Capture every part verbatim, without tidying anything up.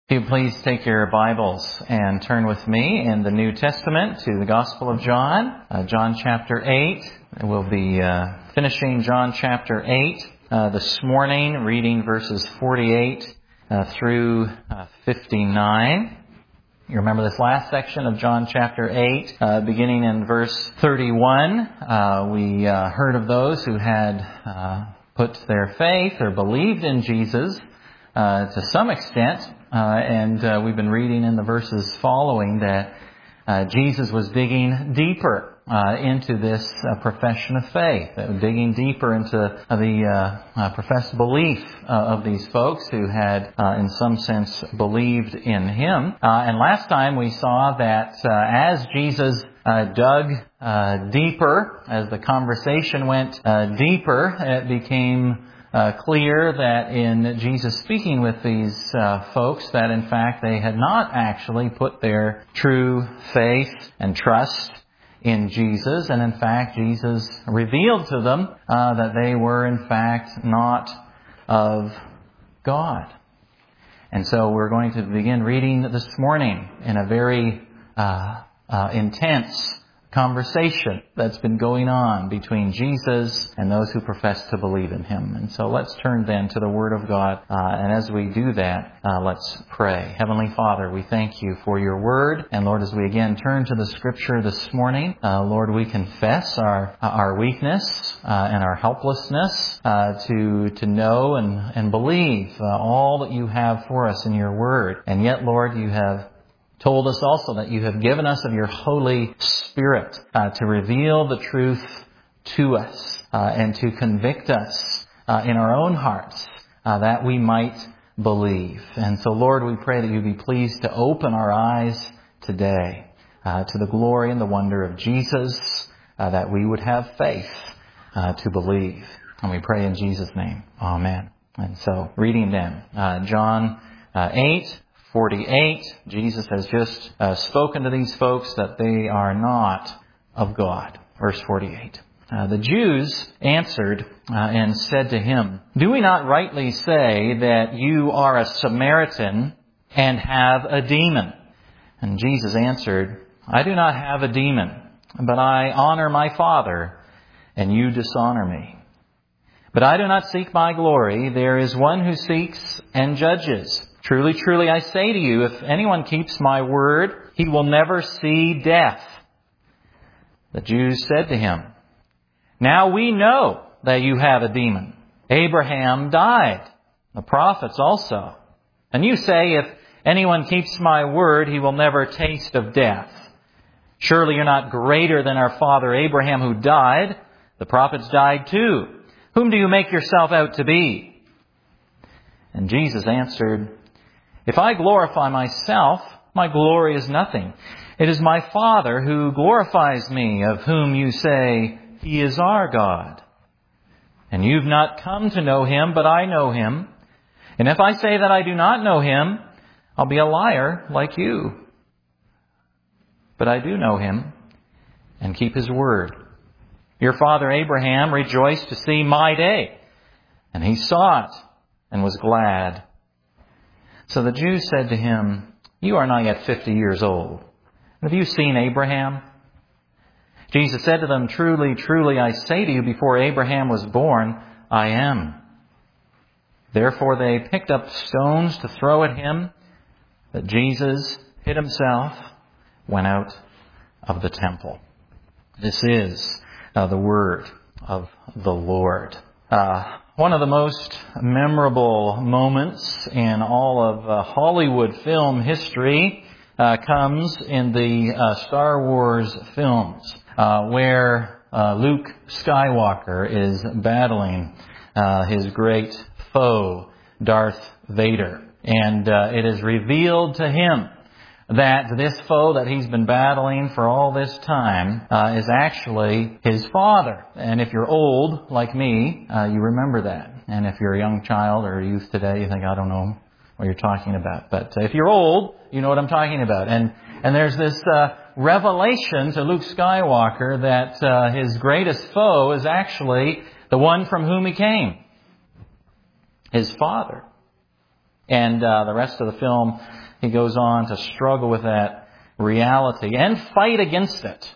If you please take your Bibles and turn with me in the New Testament to the Gospel of John, uh, John chapter eight. We'll be uh, finishing John chapter eight uh, this morning, reading verses forty-eight uh, through uh, fifty-nine. You remember this last section of John chapter eight, uh, beginning in verse thirty-one. Uh, we uh, heard of those who had uh, put their faith or believed in Jesus uh, to some extent. Uh, and uh, we've been reading in the verses following that uh, Jesus was digging deeper uh, into this uh, profession of faith, uh, digging deeper into uh, the uh, uh, professed belief uh, of these folks who had, uh, in some sense, believed in Him. Uh, and last time we saw that uh, as Jesus uh, dug uh, deeper, as the conversation went uh, deeper, it became Uh, clear that in Jesus speaking with these uh, folks that in fact they had not actually put their true faith and trust in Jesus, and in fact Jesus revealed to them uh, that they were in fact not of God. And so we're going to begin reading this morning in a very uh, uh, intense conversation that's been going on between Jesus and those who profess to believe in Him. And so let's turn then to the Word of God. Uh, and as we do that, uh, let's pray. Heavenly Father, we thank You for Your Word. And Lord, as we again turn to the Scripture this morning, uh, Lord, we confess our our weakness uh, and our helplessness uh, to to know and, and believe uh, all that You have for us in Your Word. And yet, Lord, You have told us also that You have given us of Your Holy Spirit uh, to reveal the truth to us uh, and to convict us uh, in our own hearts uh, that we might believe. And so, Lord, we pray that You be pleased to open our eyes today uh, to the glory and the wonder of Jesus, uh, that we would have faith uh, to believe. And we pray in Jesus' name. Amen. And so, reading then, uh, John uh, eight, forty-eight, Jesus has just uh, spoken to these folks that they are not of God. Verse forty-eight. Uh, the Jews answered uh, and said to Him, "Do we not rightly say that You are a Samaritan and have a demon?" And Jesus answered, "I do not have a demon, but I honor My Father, and you dishonor Me. But I do not seek My glory. There is one who seeks and judges. Truly, truly, I say to you, if anyone keeps My word, he will never see death." The Jews said to Him, "Now we know that you have a demon. Abraham died, the prophets also. And you say, if anyone keeps My word, he will never taste of death. Surely you're not greater than our father Abraham, who died. The prophets died too. Whom do you make yourself out to be?" And Jesus answered, "If I glorify Myself, My glory is nothing. It is My Father who glorifies Me, of whom you say, He is our God. And you've not come to know Him, but I know Him. And if I say that I do not know Him, I'll be a liar like you. But I do know Him and keep His word. Your father Abraham rejoiced to see My day, and he saw it and was glad." So the Jews said to Him, "You are not yet fifty years old. Have you seen Abraham?" Jesus said to them, "Truly, truly, I say to you, before Abraham was born, I am." Therefore they picked up stones to throw at Him, but Jesus hid Himself, went out of the temple. This is uh, the word of the Lord. Uh, One of the most memorable moments in all of uh, Hollywood film history uh, comes in the uh, Star Wars films, uh, where uh, Luke Skywalker is battling uh, his great foe, Darth Vader. And uh, it is revealed to him that this foe that he's been battling for all this time uh, is actually his father. And if you're old, like me, uh, you remember that. And if you're a young child or a youth today, you think, I don't know what you're talking about. But uh, if you're old, you know what I'm talking about. And and there's this uh, revelation to Luke Skywalker that uh, his greatest foe is actually the one from whom he came, his father. And uh, the rest of the film, he goes on to struggle with that reality and fight against it.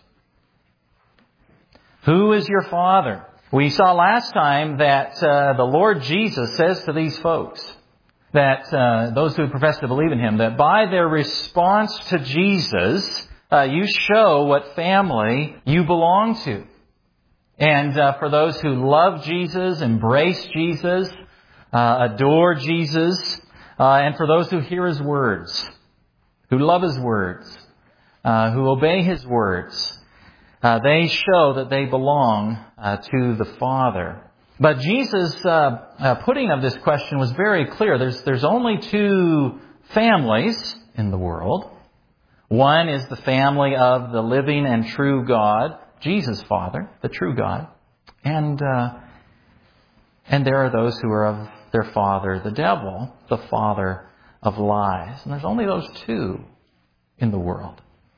Who is your Father? We saw last time that uh, the Lord Jesus says to these folks, that uh, those who profess to believe in Him, that by their response to Jesus, uh, you show what family you belong to. And uh, for those who love Jesus, embrace Jesus, uh, adore Jesus, uh, and for those who hear His words, who love His words, uh, who obey His words, uh, they show that they belong uh, to the Father. But Jesus' uh, uh, putting of this question was very clear. There's, there's only two families in the world. One is the family of the living and true God, Jesus' Father, the true God. And uh, and there are those who are of their father, the devil, the father of lies. And there's only those two in the world.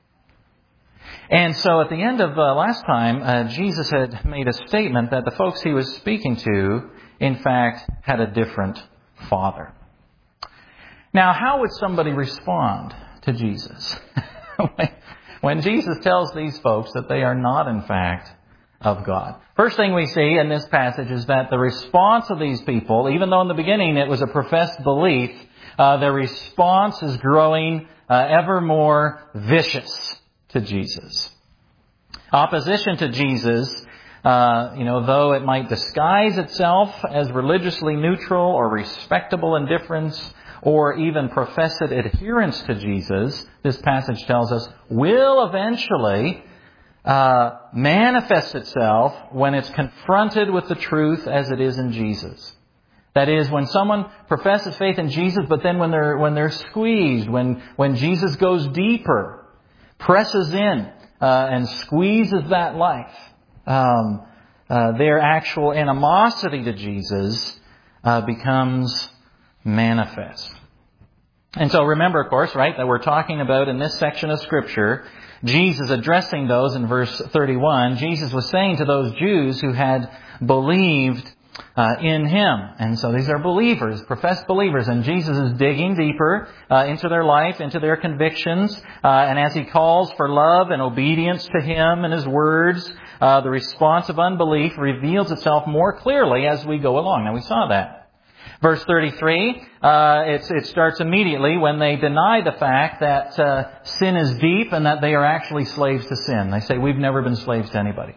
And so at the end of uh, last time, uh, Jesus had made a statement that the folks He was speaking to, in fact, had a different father. Now, how would somebody respond to Jesus when Jesus tells these folks that they are not, in fact, of God? First thing we see in this passage is that the response of these people, even though in the beginning it was a professed belief, uh, their response is growing uh, ever more vicious to Jesus. Opposition to Jesus, uh, you know, though it might disguise itself as religiously neutral or respectable indifference or even professed adherence to Jesus, this passage tells us, will eventually uh, manifest itself when it's confronted with the truth as it is in Jesus. That is, when someone professes faith in Jesus, but then when they're when they're squeezed, when when Jesus goes deeper, presses in uh, and squeezes that life, um, uh, their actual animosity to Jesus uh, becomes manifest. And so remember, of course, right, that we're talking about in this section of Scripture, Jesus addressing those in verse thirty-one. Jesus was saying to those Jews who had believed Uh, in Him. And so these are believers, professed believers, and Jesus is digging deeper uh, into their life, into their convictions, uh, and as He calls for love and obedience to Him and His words, uh, the response of unbelief reveals itself more clearly as we go along. Now we saw that. Verse thirty-three, uh, it's, it starts immediately when they deny the fact that uh, sin is deep and that they are actually slaves to sin. They say, we've never been slaves to anybody.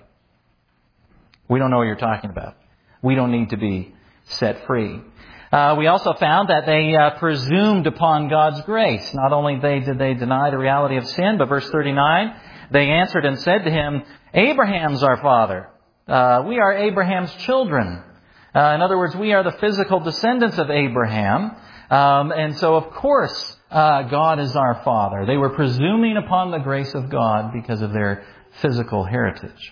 We don't know what you're talking about. We don't need to be set free. Uh, we also found that they uh, presumed upon God's grace. Not only they, did they deny the reality of sin, but verse thirty-nine, they answered and said to him, Abraham's our father. Uh, we are Abraham's children. Uh, in other words, we are the physical descendants of Abraham. Um, and so, of course, uh, God is our father. They were presuming upon the grace of God because of their physical heritage.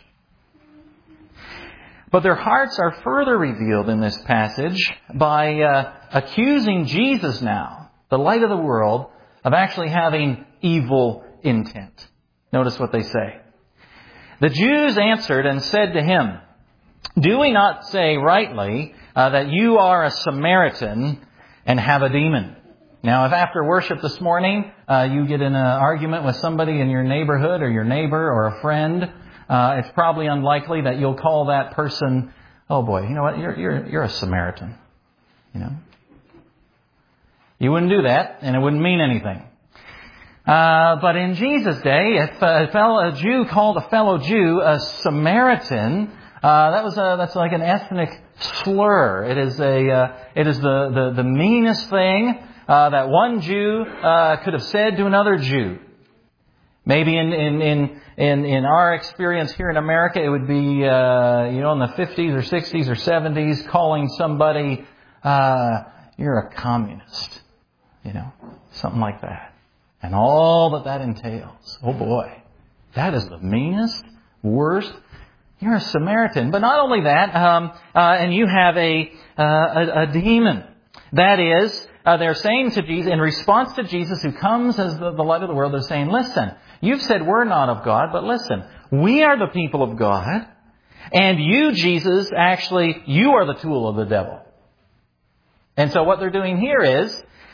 But their hearts are further revealed in this passage by uh, accusing Jesus now, the light of the world, of actually having evil intent. Notice what they say. The Jews answered and said to him, Do we not say rightly uh, that you are a Samaritan and have a demon? Now, if after worship this morning uh, you get in an argument with somebody in your neighborhood or your neighbor or a friend, Uh, it's probably unlikely that you'll call that person, oh boy, you know what, you're, you're, you're a Samaritan. You know? You wouldn't do that, and it wouldn't mean anything. Uh, but in Jesus' day, if a fellow a Jew called a fellow Jew a Samaritan, uh, that was a, that's like an ethnic slur. It is a, uh, it is the, the, the meanest thing, uh, that one Jew, uh, could have said to another Jew. Maybe in, in, in, in, in our experience here in America, it would be, uh, you know, in the fifties or sixties or seventies, calling somebody, uh, you're a communist. You know, something like that. And all that that entails. Oh boy. That is the meanest, worst. You're a Samaritan. But not only that, um, uh, and you have a, uh, a, a demon. That is, uh, they're saying to Jesus, in response to Jesus who comes as the, the light of the world, they're saying, listen, you've said we're not of God, but listen, we are the people of God. And you, Jesus, actually, you are the tool of the devil. And so what they're doing here is,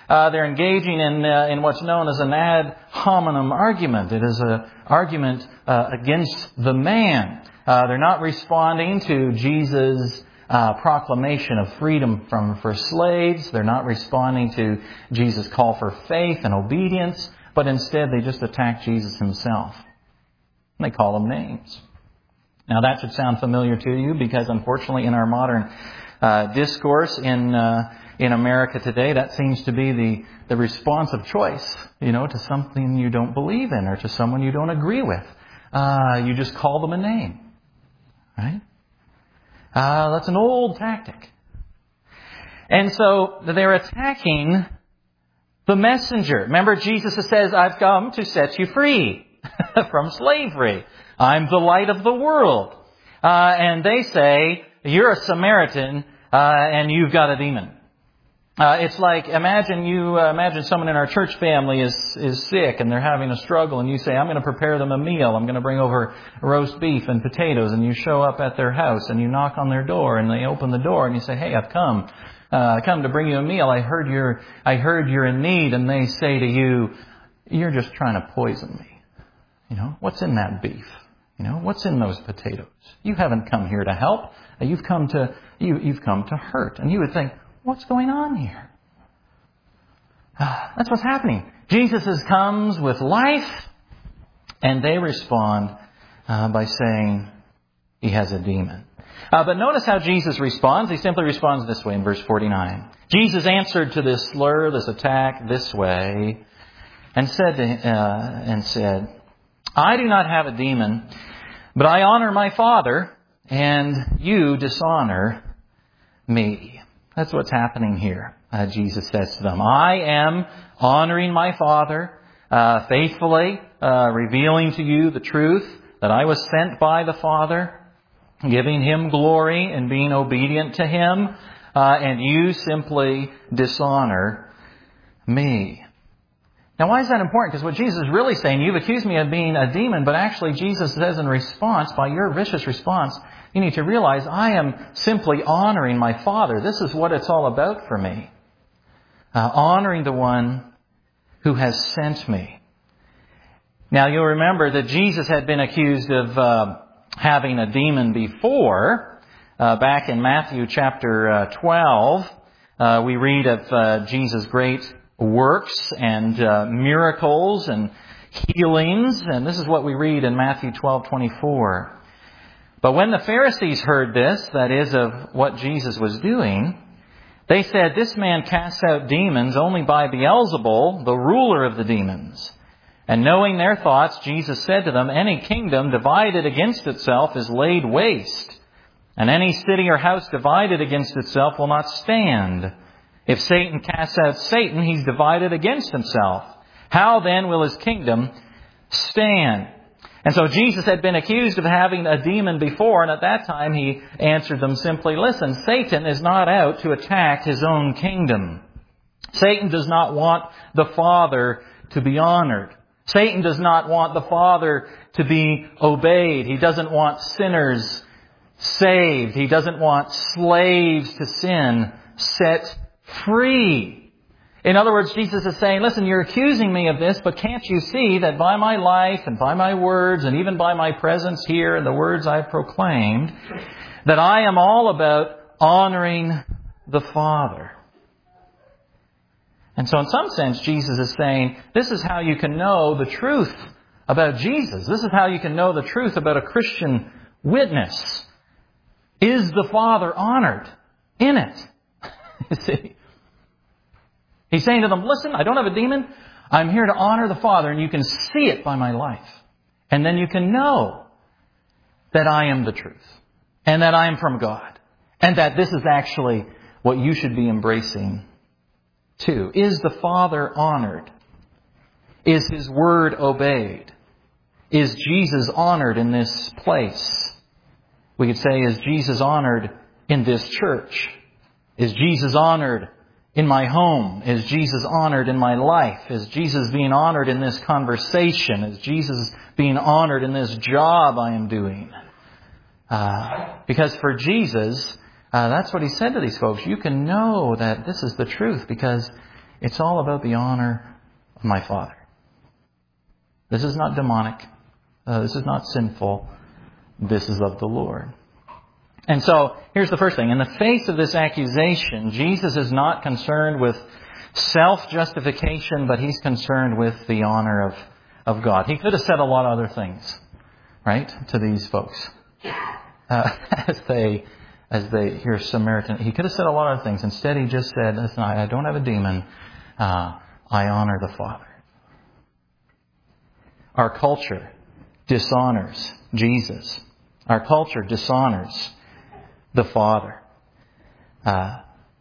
Uh, they're engaging in uh, in what's known as an ad hominem argument. It is an argument uh, against the man. Uh, they're not responding to Jesus' uh, proclamation of freedom from for slaves. They're not responding to Jesus' call for faith and obedience, but instead they just attack Jesus himself. And they call him names. Now that should sound familiar to you because unfortunately in our modern uh, discourse in uh, in America today, that seems to be the, the response of choice, you know, to something you don't believe in or to someone you don't agree with. Uh, you just call them a name. Right? Uh, that's an old tactic. And so they're attacking the messenger. Remember, Jesus says, I've come to set you free from slavery. I'm the light of the world. Uh, and they say, you're a Samaritan uh, and you've got a demon. Uh, it's like, imagine you, uh, imagine someone in our church family is, is sick and they're having a struggle and you say, I'm going to prepare them a meal. I'm going to bring over roast beef and potatoes, and you show up at their house and you knock on their door and they open the door and you say, hey, I've come, uh, come to bring you a meal. I heard you're, I heard you're in need. And they say to you, you're just trying to poison me. You know, what's in that beef? You know, what's in those potatoes? You haven't come here to help. You've come to, you, you've come to hurt. And you would think, what's going on here? Uh, that's what's happening. Jesus is, comes with life, and they respond uh, by saying he has a demon. Uh, but notice how Jesus responds. He simply responds this way in verse forty-nine. Jesus answered to this slur, this attack, this way, and said to, uh, and said, I do not have a demon, but I honor my Father, and you dishonor me. That's what's happening here. Uh, Jesus says to them, I am honoring my Father, uh, faithfully, uh, revealing to you the truth that I was sent by the Father, giving Him glory and being obedient to Him, uh, and you simply dishonor me. Now, why is that important? Because what Jesus is really saying, you've accused me of being a demon, but actually Jesus says in response, by your vicious response, you need to realize I am simply honoring my Father. This is what it's all about for me. Uh, honoring the one who has sent me. Now, you'll remember that Jesus had been accused of uh, having a demon before. Uh, back in Matthew chapter uh, twelve, uh, we read of uh, Jesus' great works and uh, miracles and healings. And this is what we read in Matthew twelve twenty-four. But when the Pharisees heard this, that is, of what Jesus was doing, they said, this man casts out demons only by Beelzebul, the ruler of the demons. And knowing their thoughts, Jesus said to them, any kingdom divided against itself is laid waste, and any city or house divided against itself will not stand. If Satan casts out Satan, he's divided against himself. How then will his kingdom stand? And so Jesus had been accused of having a demon before, and at that time he answered them simply, listen, Satan is not out to attack his own kingdom. Satan does not want the Father to be honored. Satan does not want the Father to be obeyed. He doesn't want sinners saved. He doesn't want slaves to sin set free. In other words, Jesus is saying, listen, you're accusing me of this, but can't you see that by my life and by my words and even by my presence here and the words I've proclaimed, that I am all about honoring the Father. And so in some sense, Jesus is saying, this is how you can know the truth about Jesus. This is how you can know the truth about a Christian witness. Is the Father honored in it? You see? He's saying to them, listen, I don't have a demon. I'm here to honor the Father, and you can see it by my life. And then you can know that I am the truth, and that I am from God, and that this is actually what you should be embracing too. Is the Father honored? Is His word obeyed? Is Jesus honored in this place? We could say, is Jesus honored in this church? Is Jesus honored in my home? Is Jesus honored in my life? Is Jesus being honored in this conversation? Is Jesus being honored in this job I am doing? Uh, because for Jesus, uh, that's what He said to these folks. You can know that this is the truth because It's all about the honor of my Father. This is not demonic. Uh, this is not sinful. This is of the Lord. And so, here's the first thing. In the face of this accusation, Jesus is not concerned with self-justification, but He's concerned with the honor of, of God. He could have said a lot of other things, right, to these folks. Uh, as they as they hear Samaritan. He could have said a lot of things. Instead, He just said, listen, I don't have a demon. Uh, I honor the Father. Our culture dishonors Jesus. Our culture dishonors the Father. Uh,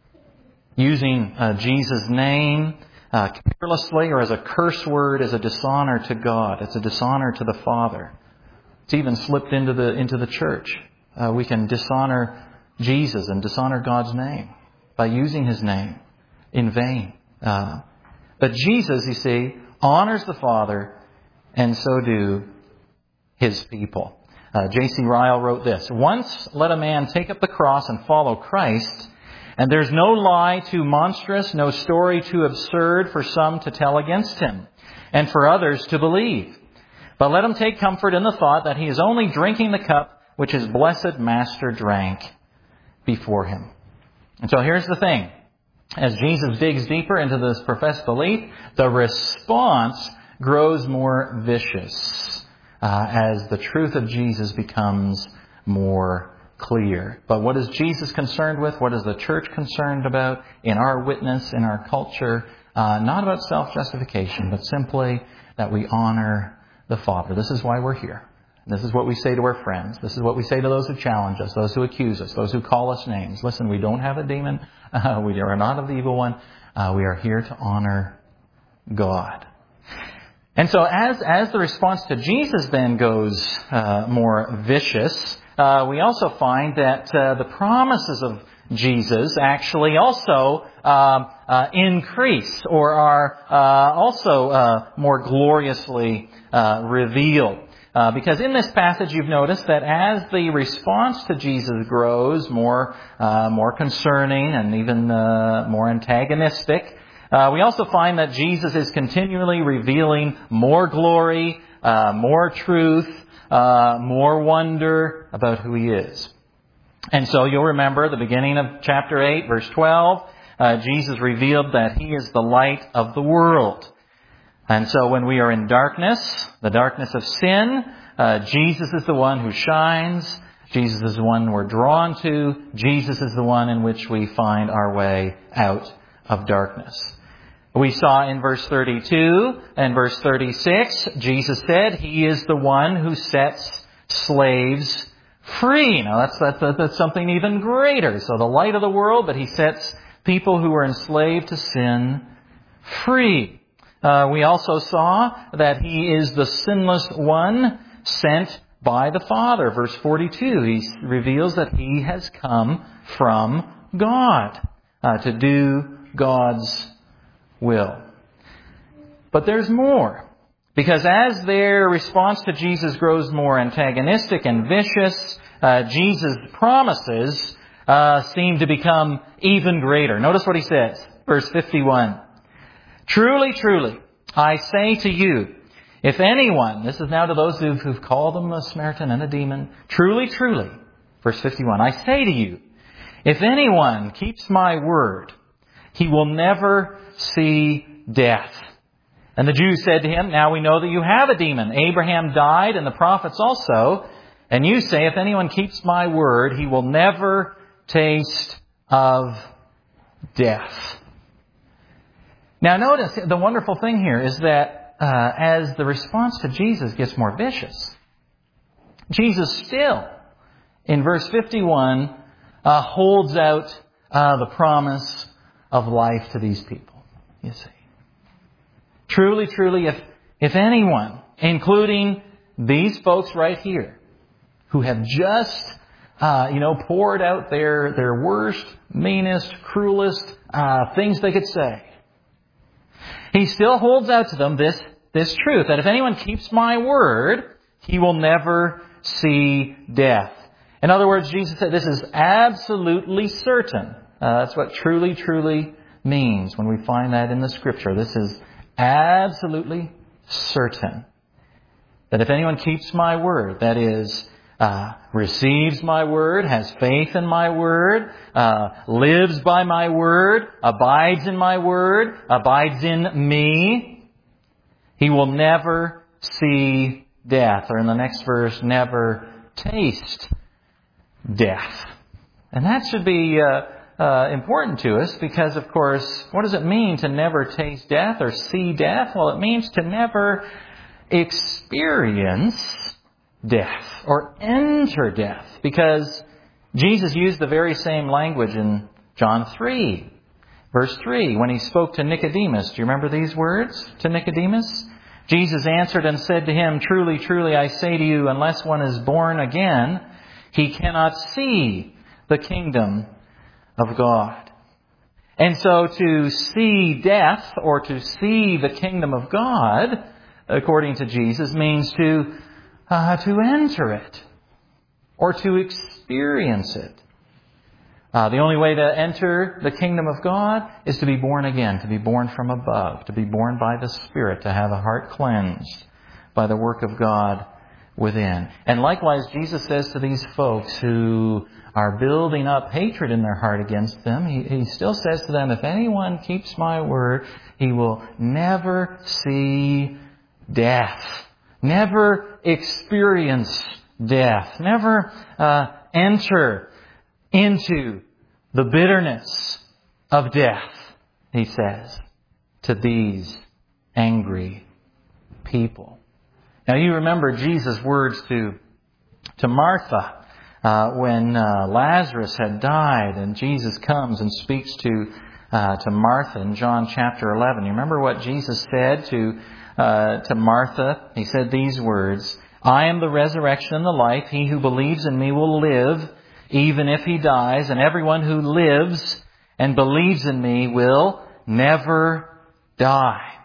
using uh, Jesus' name uh, carelessly or as a curse word is a dishonor to God. It's a dishonor to the Father. It's even slipped into the into the church. Uh, we can dishonor Jesus and dishonor God's name by using His name in vain. Uh, but Jesus, you see, honors the Father, and so do His people. Uh, J C Ryle wrote this: once let a man take up the cross and follow Christ, and there's no lie too monstrous, no story too absurd for some to tell against him, and for others to believe. But let him take comfort in the thought that he is only drinking the cup which his blessed Master drank before him. And so here's the thing. As Jesus digs deeper into this professed belief, the response grows more vicious uh, as the truth of Jesus becomes more clear. But what is Jesus concerned with? What is the church concerned about in our witness, in our culture? Uh, not about self-justification, but simply that we honor the Father. This is why we're here. This is what we say to our friends. This is what we say to those who challenge us, those who accuse us, those who call us names. Listen, we don't have a demon. Uh, we are not of the evil one. Uh, we are here to honor God. And so as, as the response to Jesus then goes uh, more vicious, uh, we also find that uh, the promises of Jesus actually also uh, uh, increase or are uh, also uh, more gloriously uh, revealed. Uh, because in this passage you've noticed that as the response to Jesus grows more uh, more concerning and even uh, more antagonistic, uh, we also find that Jesus is continually revealing more glory, uh, more truth, uh, more wonder about who He is. And so you'll remember the beginning of chapter eight, verse twelve, uh, Jesus revealed that He is the light of the world. And so when we are in darkness, the darkness of sin, uh, Jesus is the one who shines. Jesus is the one we're drawn to. Jesus is the one in which we find our way out of darkness. We saw in verse thirty-two and verse thirty-six, Jesus said He is the one who sets slaves free. Now that's, that's, that's something even greater. So the light of the world, but He sets people who are enslaved to sin free. Uh, we also saw that He is the sinless one sent by the Father. Verse forty-two, He reveals that He has come from God uh, to do God's will. But there's more. Because as their response to Jesus grows more antagonistic and vicious, uh, Jesus' promises uh, seem to become even greater. Notice what He says, verse fifty-one. Truly, truly, I say to you, if anyone, this is now to those who've, who've called Him a Samaritan and a demon, truly, truly, verse fifty-one, I say to you, if anyone keeps my word, he will never see death. And the Jews said to Him, now we know that you have a demon. Abraham died and the prophets also. And you say, if anyone keeps my word, he will never taste of death. Now notice, the wonderful thing here is that uh, as the response to Jesus gets more vicious, Jesus still, in verse fifty-one, uh, holds out uh, the promise of life to these people, you see. Truly, truly, if, if anyone, including these folks right here, who have just, uh, you know, poured out their, their worst, meanest, cruelest uh, things they could say, He still holds out to them this, this truth, that if anyone keeps my word, he will never see death. In other words, Jesus said this is absolutely certain. Uh, that's what truly, truly means when we find that in the Scripture. This is absolutely certain. That if anyone keeps my word, that is, uh, receives my word, has faith in my word, uh, lives by my word, abides in my word, abides in me, he will never see death. Or in the next verse, never taste death. And that should be uh, uh, important to us because, of course, what does it mean to never taste death or see death? Well, it means to never experience death or enter death, because Jesus used the very same language in John three, verse three, when he spoke to Nicodemus. Do you remember these words to Nicodemus? Jesus answered and said to him, "Truly, truly, I say to you, unless one is born again, he cannot see the kingdom of God." And so to see death or to see the kingdom of God, according to Jesus, means to uh, to enter it or to experience it. Uh, the only way to enter the kingdom of God is to be born again, to be born from above, to be born by the Spirit, to have a heart cleansed by the work of God within. And likewise, Jesus says to these folks who are building up hatred in their heart against them, he, he still says to them, if anyone keeps my word, he will never see death, never experience death, never uh, enter into the bitterness of death, he says, to these angry people. Now you remember Jesus' words to, to Martha uh, when uh, Lazarus had died, and Jesus comes and speaks to, uh, to Martha in John chapter eleven. You remember what Jesus said to, uh, to Martha? He said these words, "I am the resurrection and the life. He who believes in me will live, even if he dies, and everyone who lives and believes in me will never die."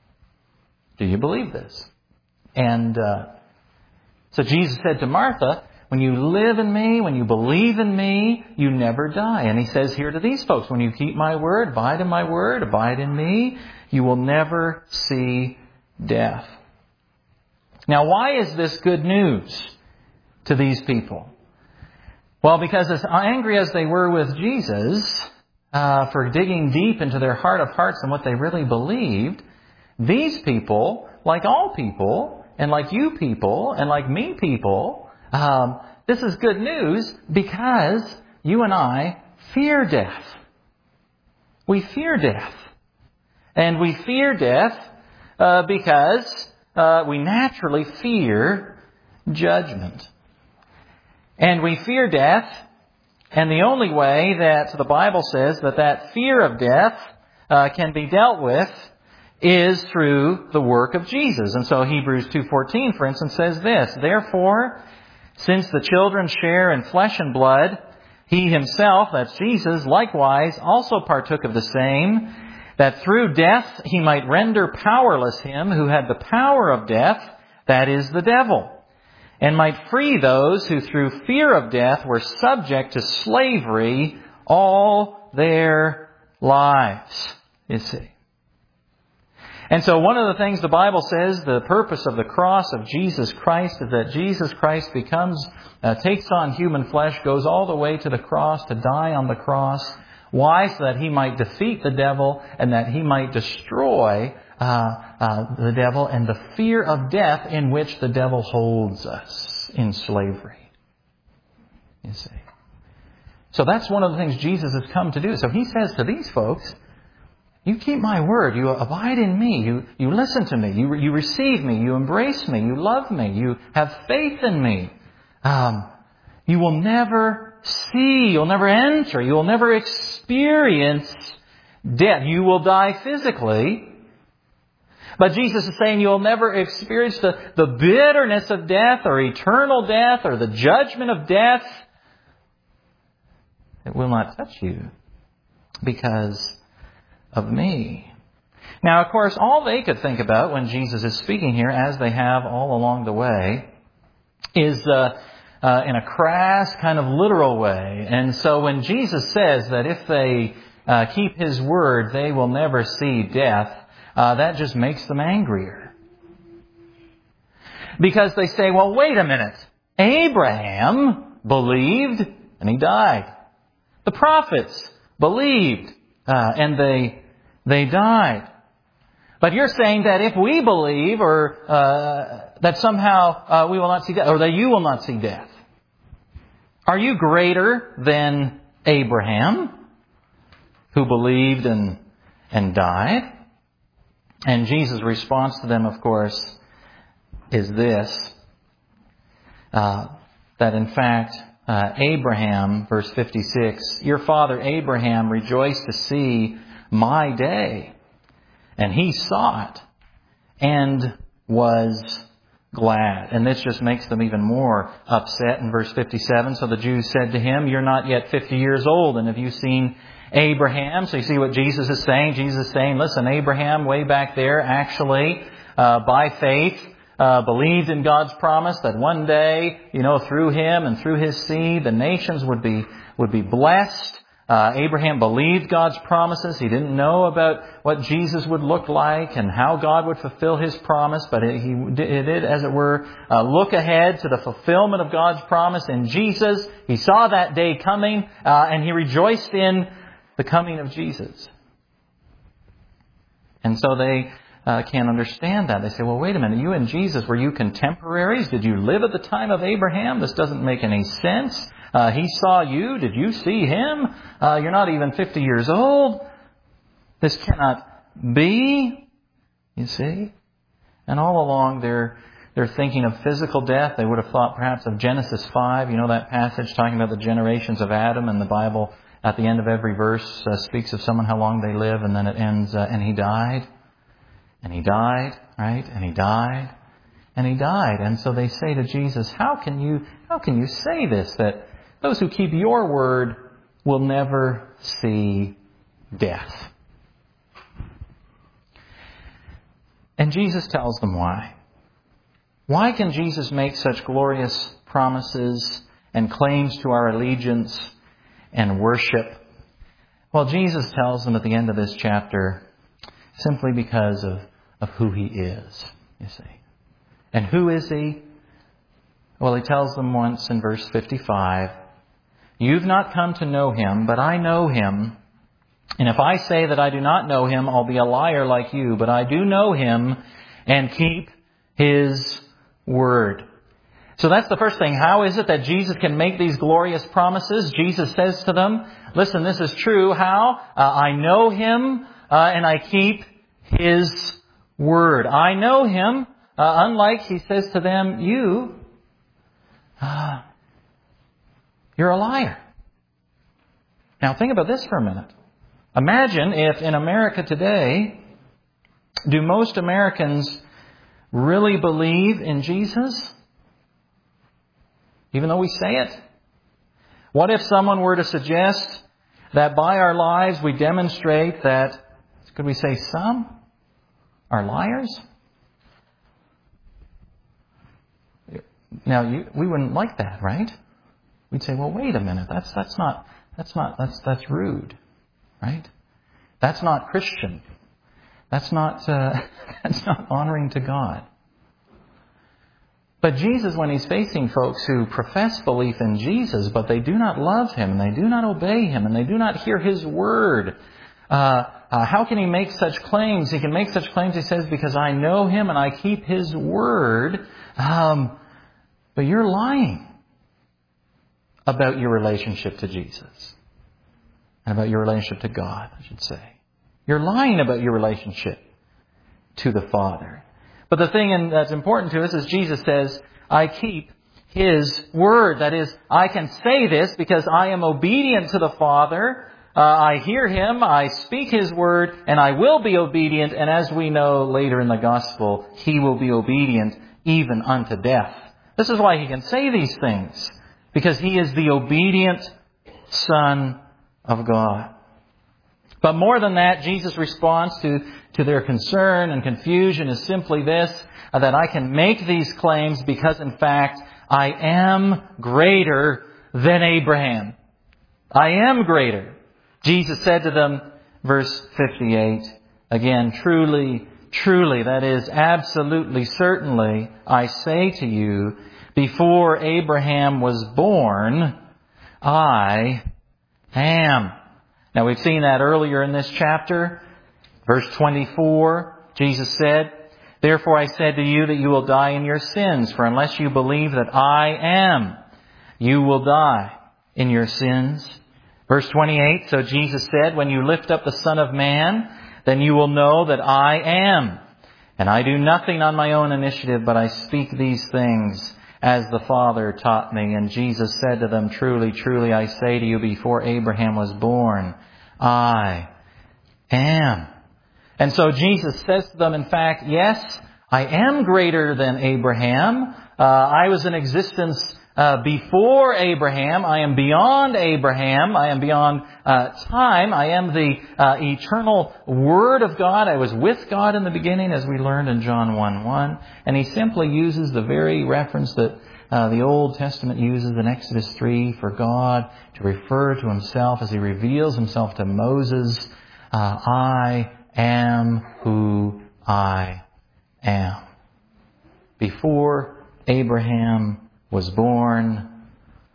Do you believe this? And uh, so Jesus said to Martha, when you live in me, when you believe in me, you never die. And he says here to these folks, when you keep my word, abide in my word, abide in me, you will never see death. Now, why is this good news to these people? Well, because as angry as they were with Jesus uh, for digging deep into their heart of hearts and what they really believed, these people, like all people, and like you people, and like me people, um, this is good news because you and I fear death. We fear death. And we fear death uh, because uh, we naturally fear judgment. And we fear death, and the only way that the Bible says that that fear of death uh, can be dealt with is through the work of Jesus. And so Hebrews two fourteen, for instance, says this, "Therefore, since the children share in flesh and blood, he himself," that's Jesus, "likewise also partook of the same, that through death he might render powerless him who had the power of death, that is, the devil, and might free those who through fear of death were subject to slavery all their lives." You see. And so one of the things the Bible says, the purpose of the cross of Jesus Christ is that Jesus Christ becomes, uh, takes on human flesh, goes all the way to the cross to die on the cross. Why? So that he might defeat the devil and that he might destroy uh, uh, the devil and the fear of death in which the devil holds us in slavery. You see. So that's one of the things Jesus has come to do. So he says to these folks, you keep my word, you abide in me, you, you listen to me, you, you receive me, you embrace me, you love me, you have faith in me. Um, you will never see, you'll never enter, you will never experience death. You will die physically, but Jesus is saying you'll never experience the, the bitterness of death or eternal death or the judgment of death. It will not touch you because of me. Now, of course, all they could think about when Jesus is speaking here, as they have all along the way, is uh, uh, in a crass kind of literal way. And so when Jesus says that if they uh, keep His word, they will never see death, uh, that just makes them angrier. Because they say, well, wait a minute. Abraham believed and he died. The prophets believed uh, and they they died. But you're saying that if we believe, or uh, that somehow uh, we will not see death, or that you will not see death. Are you greater than Abraham, who believed and and died? And Jesus' response to them, of course, is this, uh, that in fact, uh, Abraham, verse fifty-six, your father Abraham rejoiced to see my day. And he saw it and was glad. And this just makes them even more upset in verse fifty-seven. So the Jews said to him, you're not yet fifty years old, and have you seen Abraham? So you see what Jesus is saying. Jesus is saying, listen, Abraham way back there actually, uh, by faith, uh, believed in God's promise that one day, you know, through him and through his seed, the nations would be, would be blessed. Uh, Abraham believed God's promises. He didn't know about what Jesus would look like and how God would fulfill His promise, but it, he it did, as it were, uh, look ahead to the fulfillment of God's promise in Jesus. He saw that day coming, uh, and he rejoiced in the coming of Jesus. And so they uh, can't understand that. They say, well, wait a minute, you and Jesus, were you contemporaries? Did you live at the time of Abraham? This doesn't make any sense. Uh, he saw you. Did you see him? Uh, you're not even fifty years old. This cannot be. You see? And all along they're, they're thinking of physical death. They would have thought perhaps of Genesis five. You know that passage talking about the generations of Adam, and the Bible at the end of every verse uh, speaks of someone, how long they live, and then it ends, uh, and he died. And he died, right? And he died. And he died. And so they say to Jesus, how can you, how can you say this, that those who keep your word will never see death? And Jesus tells them why. Why can Jesus make such glorious promises and claims to our allegiance and worship? Well, Jesus tells them at the end of this chapter simply because of, of who He is, you see. And who is He? Well, He tells them once in verse fifty-five, you've not come to know Him, but I know Him. And if I say that I do not know Him, I'll be a liar like you. But I do know Him and keep His word. So that's the first thing. How is it that Jesus can make these glorious promises? Jesus says to them, listen, this is true. How? Uh, I know Him uh, and I keep His word. I know Him. Uh, unlike, He says to them, you... Uh, You're a liar. Now think about this for a minute. Imagine if in America today, do most Americans really believe in Jesus? Even though we say it? What if someone were to suggest that by our lives we demonstrate that, could we say some are liars? Now you, we wouldn't like that, right? We'd say, well, wait a minute. That's that's not that's not that's that's rude, right? That's not Christian. That's not uh, that's not honoring to God. But Jesus, when He's facing folks who profess belief in Jesus, but they do not love Him and they do not obey Him and they do not hear His word, uh, uh, how can He make such claims? He can make such claims, He says, because I know Him and I keep His word. Um, but you're lying about your relationship to Jesus. And about your relationship to God, I should say. You're lying about your relationship to the Father. But the thing that's important to us is Jesus says, I keep His word. That is, I can say this because I am obedient to the Father. Uh, I hear Him, I speak His word, and I will be obedient. And as we know later in the Gospel, He will be obedient even unto death. This is why He can say these things. Because He is the obedient Son of God. But more than that, Jesus' response to, to their concern and confusion is simply this, uh, that I can make these claims because, in fact, I am greater than Abraham. I am greater. Jesus said to them, verse fifty-eight, again, truly, truly, that is, absolutely, certainly, I say to you, before Abraham was born, I am. Now we've seen that earlier in this chapter. Verse twenty-four, Jesus said, therefore I said to you that you will die in your sins, for unless you believe that I am, you will die in your sins. Verse twenty-eight, so Jesus said, when you lift up the Son of Man, then you will know that I am. And I do nothing on my own initiative, but I speak these things as the Father taught me. And Jesus said to them, truly, truly, I say to you, before Abraham was born, I am. And so Jesus says to them, in fact, yes, I am greater than Abraham. Uh, I was in existence uh, before Abraham. I am beyond Abraham. I am beyond uh, time. I am the uh, eternal Word of God. I was with God in the beginning, as we learned in John one one. And he simply uses the very reference that uh, the Old Testament uses in Exodus three for God to refer to himself as he reveals himself to Moses. Uh, I am who I am. Before Abraham was born,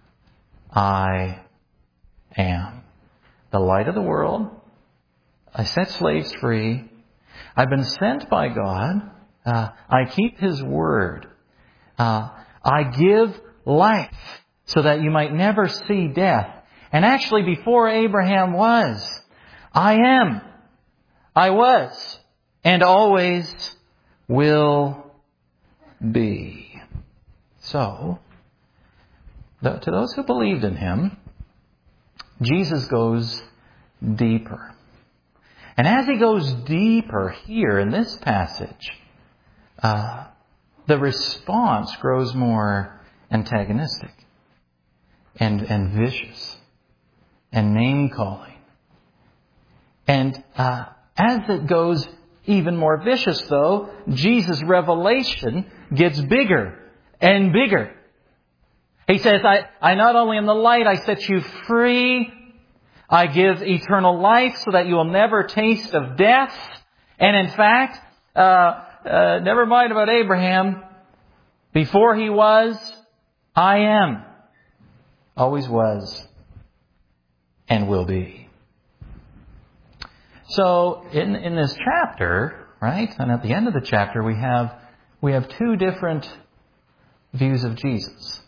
I am. The light of the world. I set slaves free. I've been sent by God. Uh, I keep His word. Uh, I give life so that you might never see death. And actually, before Abraham was, I am. I was. And always will be. So, to those who believed in Him, Jesus goes deeper. And as He goes deeper here in this passage, uh, the response grows more antagonistic and, and vicious and name-calling. And uh, as it goes even more vicious, though, Jesus' revelation gets bigger and bigger. He says, I, I not only am the light, I set you free. I give eternal life so that you will never taste of death. And in fact, uh, uh, never mind about Abraham. Before he was, I am. Always was. And will be. So in, in this chapter, right, and at the end of the chapter, we have, we have two different views of Jesus.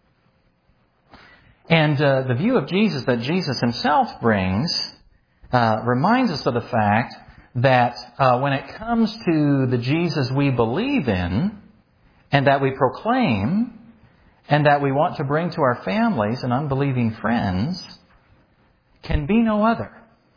And uh, the view of Jesus that Jesus himself brings uh, reminds us of the fact that uh, when it comes to the Jesus we believe in and that we proclaim and that we want to bring to our families and unbelieving friends can be no other.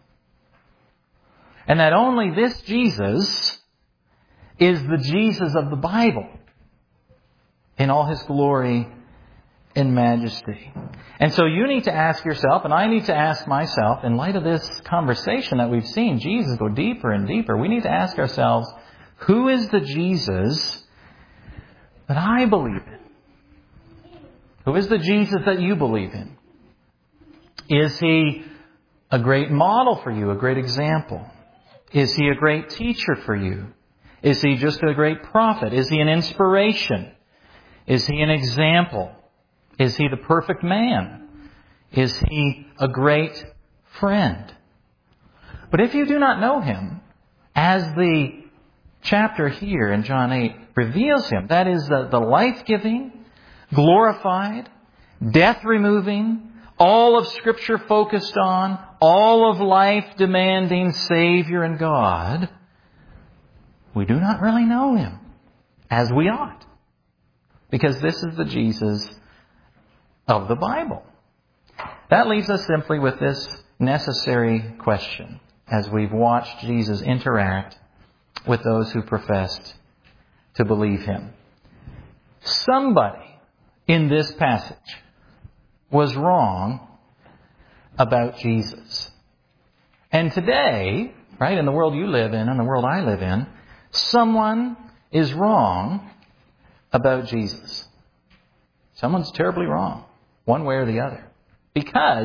And that only this Jesus is the Jesus of the Bible in all His glory and majesty. And so you need to ask yourself, and I need to ask myself, in light of this conversation that we've seen Jesus go deeper and deeper, we need to ask ourselves, who is the Jesus that I believe in? Who is the Jesus that you believe in? Is He a great model for you, a great example? Is He a great teacher for you? Is He just a great prophet? Is He an inspiration? Is He an example? Is He the perfect man? Is He a great friend? But if you do not know Him, as the chapter here in John eight reveals Him, that is the, the life-giving, glorified, death-removing, all of Scripture focused on, all of life demanding Savior and God, we do not really know Him as we ought. Because this is the Jesus of the Bible. That leaves us simply with this necessary question as we've watched Jesus interact with those who professed to believe Him. Somebody in this passage was wrong about Jesus. And today, right, in the world you live in and the world I live in, someone is wrong about Jesus. Someone's terribly wrong, one way or the other. Because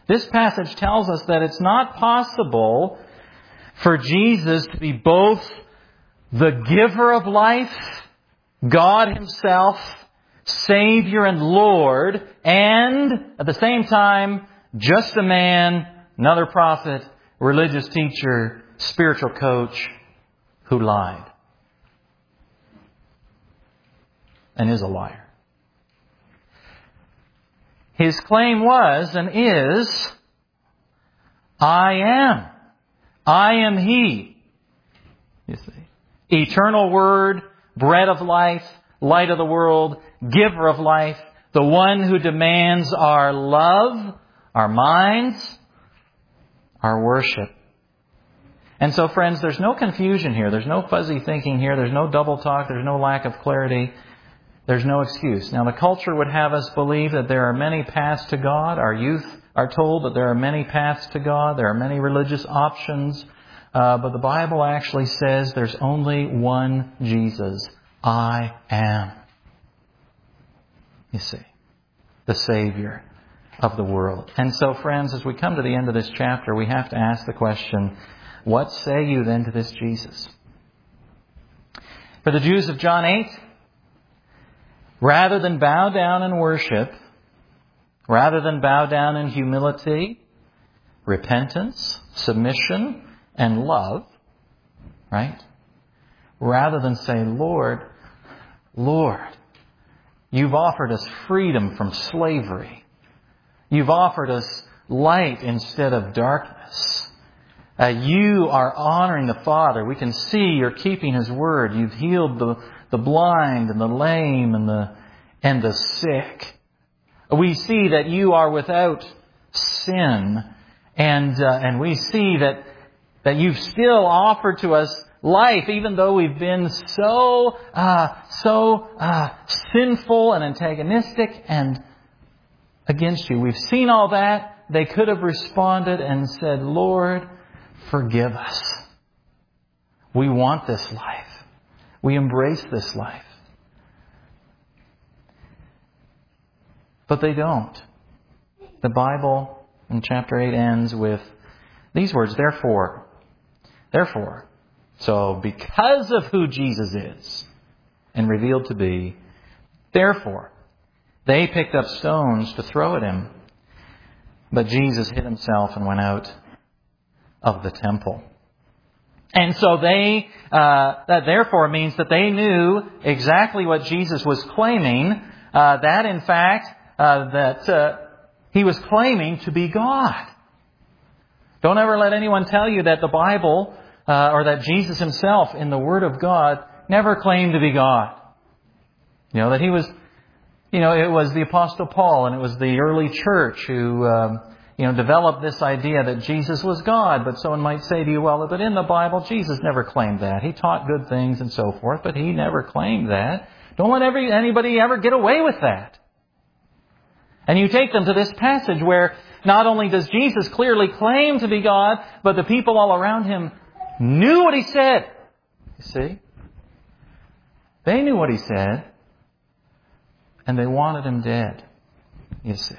This passage tells us that it's not possible for Jesus to be both the giver of life, God Himself, Savior and Lord, and at the same time, just a man, another prophet, religious teacher, spiritual coach who lied and is a liar. His claim was and is, I am. I am He. You see. Eternal Word, bread of life, light of the world, giver of life, the one who demands our love, our minds, our worship. And so, friends, there's no confusion here. There's no fuzzy thinking here. There's no double talk. There's no lack of clarity. There's no excuse. Now, the culture would have us believe that there are many paths to God. Our youth are told that there are many paths to God. There are many religious options. Uh, but the Bible actually says there's only one Jesus. I am. You see, the Savior of the world. And so, friends, as we come to the end of this chapter, we have to ask the question, what say you then to this Jesus? For the Jews of John eight, rather than bow down and worship, rather than bow down in humility, repentance, submission, and love, right? Rather than say, Lord, Lord, You've offered us freedom from slavery. You've offered us light instead of darkness. Uh, you are honoring the Father. We can see You're keeping His word. You've healed the, the blind and the lame and the, and the sick. We see that You are without sin. And, uh, and we see that, that You've still offered to us life, even though we've been so, uh, so, uh, sinful and antagonistic and against You. We've seen all that. They could have responded and said, Lord, forgive us. We want this life. We embrace this life. But they don't. The Bible in chapter eight ends with these words, therefore, therefore. So because of who Jesus is and revealed to be, therefore, they picked up stones to throw at Him. But Jesus hid Himself and went out of the temple. And so they, uh, that therefore means that they knew exactly what Jesus was claiming, uh, that in fact, uh, that uh, He was claiming to be God. Don't ever let anyone tell you that the Bible, uh, or that Jesus Himself in the Word of God never claimed to be God. You know, that He was, you know, it was the Apostle Paul and it was the early church who, um, you know, developed this idea that Jesus was God. But someone might say to you, well, but in the Bible, Jesus never claimed that. He taught good things and so forth, but He never claimed that. Don't let every, anybody ever get away with that. And you take them to this passage where not only does Jesus clearly claim to be God, but the people all around Him knew what He said. You see? They knew what He said, and they wanted Him dead. You see?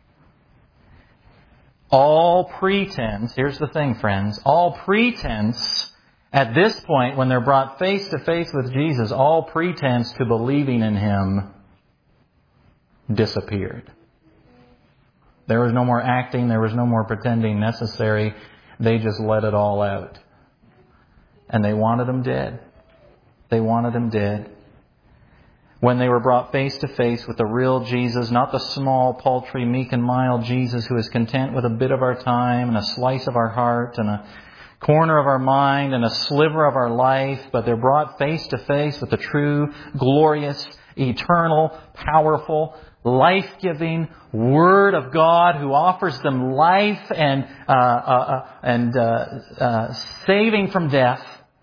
All pretense, here's the thing, friends, all pretense at this point when they're brought face to face with Jesus, all pretense to believing in Him disappeared. There was no more acting, there was no more pretending necessary. They just let it all out. And they wanted Him dead. They wanted Him dead. When they were brought face to face with the real Jesus, not the small, paltry, meek and mild Jesus who is content with a bit of our time and a slice of our heart and a corner of our mind and a sliver of our life, but they're brought face to face with the true, glorious, eternal, powerful, life-giving Word of God who offers them life and uh, uh, and uh, uh, saving from death.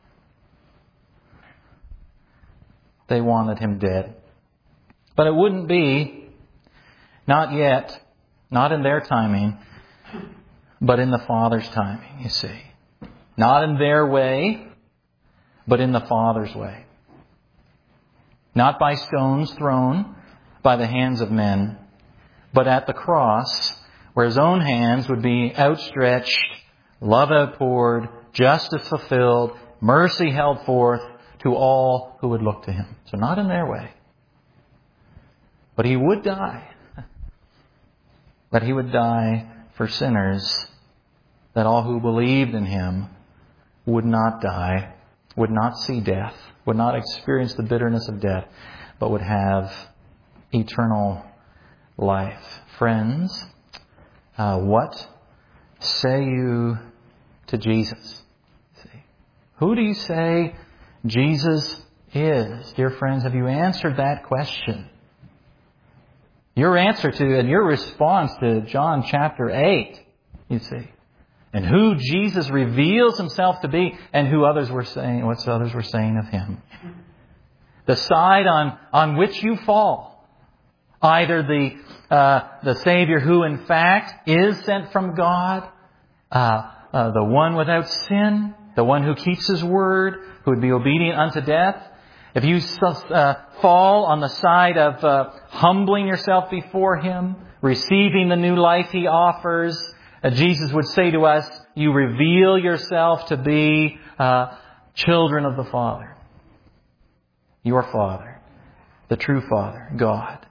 They wanted Him dead. But it wouldn't be, not yet, not in their timing, but in the Father's timing, you see. Not in their way, but in the Father's way. Not by stones thrown by the hands of men, but at the cross where His own hands would be outstretched, love outpoured, justice fulfilled, mercy held forth to all who would look to Him. So not in their way. But He would die. But He would die for sinners, that all who believed in Him would not die, would not see death, would not experience the bitterness of death, but would have eternal life. Friends, uh, what say you to Jesus? See, who do you say Jesus is? Dear friends, have you answered that question? Your answer to and your response to John chapter eight, you see, and who Jesus reveals Himself to be, and who others were saying, what others were saying of Him. The side on, on which you fall, either the uh, the Savior who in fact is sent from God, uh, uh, the one without sin, the one who keeps His word, who would be obedient unto death. If you uh, fall on the side of uh, humbling yourself before Him, receiving the new life He offers, uh, Jesus would say to us, you reveal yourself to be uh, children of the Father. Your Father, the true Father, God.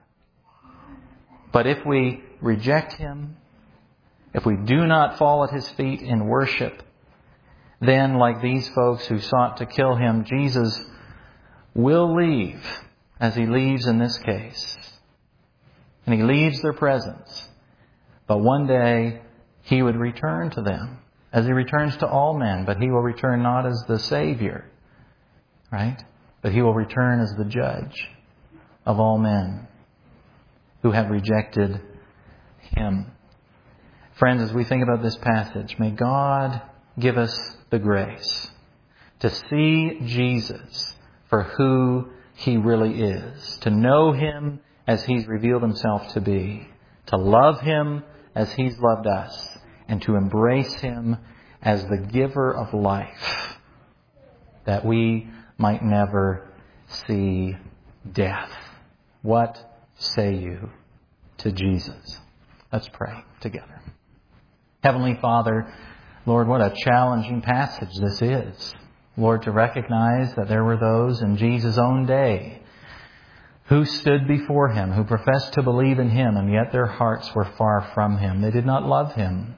But if we reject Him, if we do not fall at His feet in worship, then like these folks who sought to kill Him, Jesus will leave, as He leaves in this case. And He leaves their presence. But one day He would return to them, as He returns to all men. But He will return not as the Savior, right? But He will return as the judge of all men who have rejected Him. Friends, as we think about this passage, may God give us the grace to see Jesus for who He really is, to know Him as He's revealed Himself to be, to love Him as He's loved us, and to embrace Him as the giver of life, that we might never see death. What say you to Jesus? Let's pray together. Heavenly Father, Lord, what a challenging passage this is. Lord, to recognize that there were those in Jesus' own day who stood before Him, who professed to believe in Him, and yet their hearts were far from Him. They did not love Him.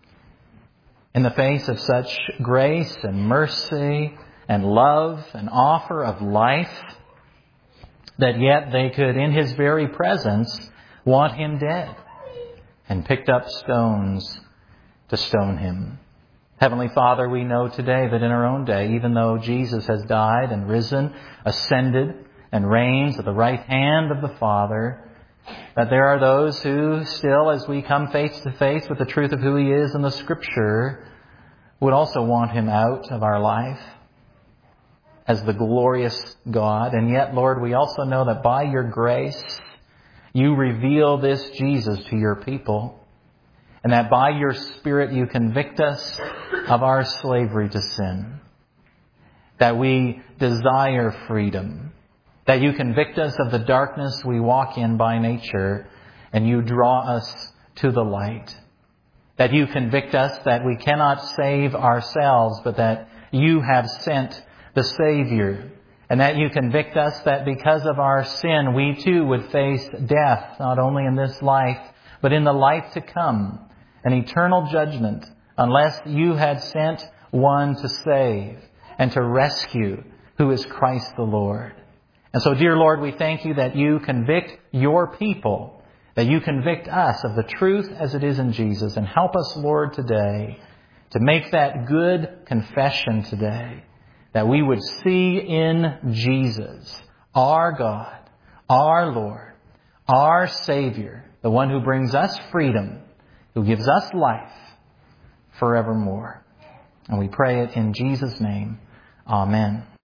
In the face of such grace and mercy and love and offer of life, that yet they could, in His very presence, want Him dead, and picked up stones to stone Him. Heavenly Father, we know today that in our own day, even though Jesus has died and risen, ascended, and reigns at the right hand of the Father, that there are those who still, as we come face to face with the truth of who He is in the Scripture, would also want Him out of our life as the glorious God. And yet, Lord, we also know that by Your grace, You reveal this Jesus to Your people. And that by Your Spirit You convict us of our slavery to sin. That we desire freedom. That You convict us of the darkness we walk in by nature, and You draw us to the light. That You convict us that we cannot save ourselves, but that You have sent the Savior. And that You convict us that because of our sin, we too would face death, not only in this life, but in the life to come. An eternal judgment, unless You had sent one to save and to rescue, who is Christ the Lord. And so, dear Lord, we thank You that You convict Your people, that You convict us of the truth as it is in Jesus. And help us, Lord, today to make that good confession today, that we would see in Jesus, our God, our Lord, our Savior, the one who brings us freedom, who gives us life forevermore. And we pray it in Jesus' name. Amen.